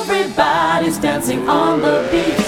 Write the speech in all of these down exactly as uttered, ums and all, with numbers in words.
Everybody's dancing on the beat.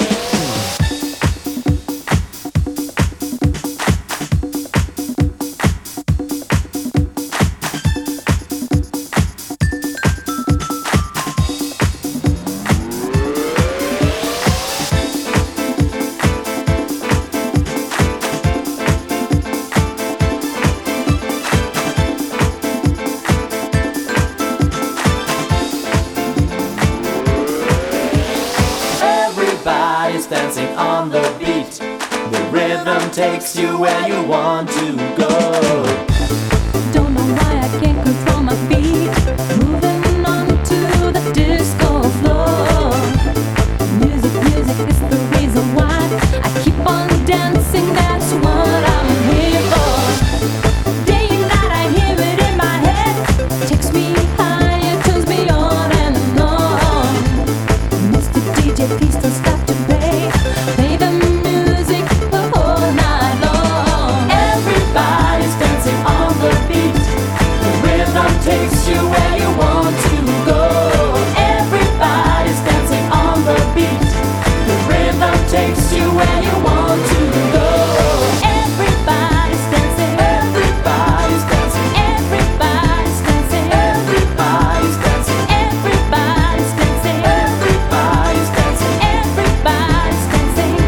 Everybody's dancing on the beat. The rhythm takes you where you want to go. Don't know why I can't control my feet, moving on to the disco floor. Music, music is the reason why I keep on dancing. That's what I'm here for. Day and night I hear it in my head, takes me higher, turns me on and on. Mister D J, please don't stop to play. Play the music the whole night long. Everybody's dancing on the beat. The rhythm takes you where you want to go. Everybody's dancing on the beat. The rhythm takes you where you want to go. Everybody's dancing. Everybody's dancing. Everybody's dancing. Everybody's dancing. Everybody's dancing. Everybody's dancing. Everybody's dancing.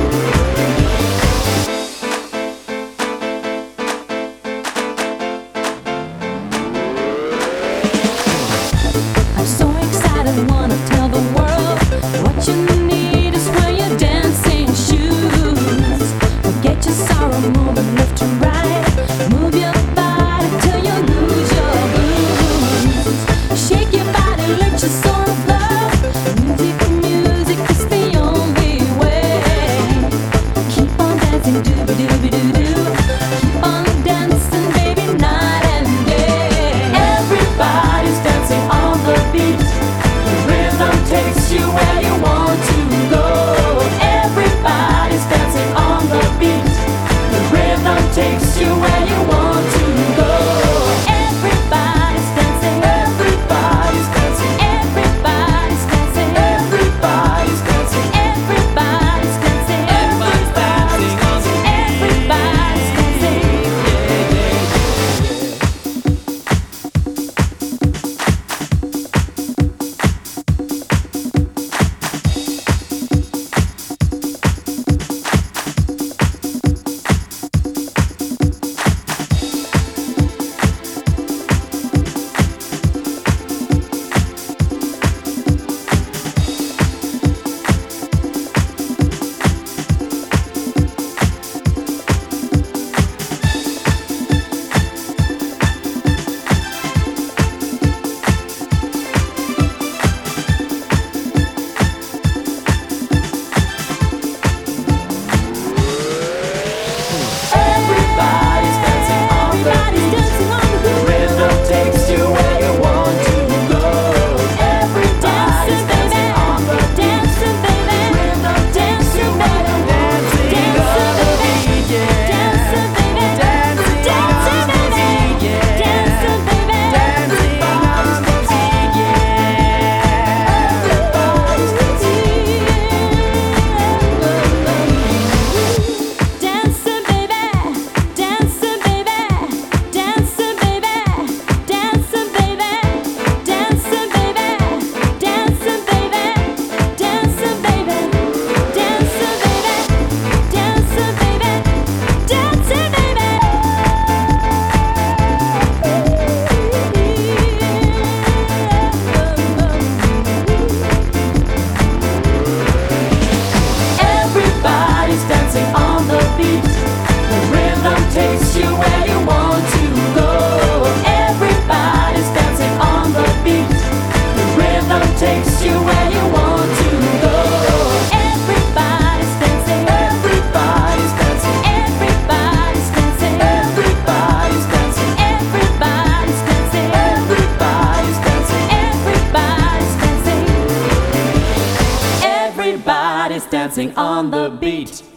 I'm so excited, wanna tell the world what you need is wear your dancing shoes. Forget your sorrow, moving left to right. Move your body till you lose your blues. Shake your body, let your soul flow. Music, music is the only way. Keep on dancing, dooby dooby doo doo. Keep on dancing, baby, night and day. Everybody's dancing on the beat. The rhythm takes you where you want to go. Everybody's dancing on the beat. The rhythm takes you where you want to go. Everybody's dancing. Everybody's dancing. Everybody's dancing. Everybody's dancing. Everybody's dancing. Everybody's dancing on the Everybody's dancing. Everybody's dancing on the Everybody's beat. dancing on the The rhythm takes you where you want to go. Everybody's dancing on the beat. Dancing, baby. Rhythm takes you where you want to go. Dancing, baby. Dancing, dancing, baby. Dancing, baby. Everybody's dancing. Everybody's dancing. Dancing, baby. Dancing, baby. Dancing, baby. Dancing, baby. Dancing, baby. Dancing, baby. Dancing, baby. Dancing, baby. Dancing, baby. Dancing, Everybody's dancing on the beat. The rhythm takes you where you want to go. Everybody's dancing on the beat. The rhythm takes you where you want to go. Everybody's dancing. Everybody's dancing. Everybody's dancing. Everybody's dancing. Everybody's dancing. Everybody's dancing. Everybody's dancing. Everybody's dancing on the beat.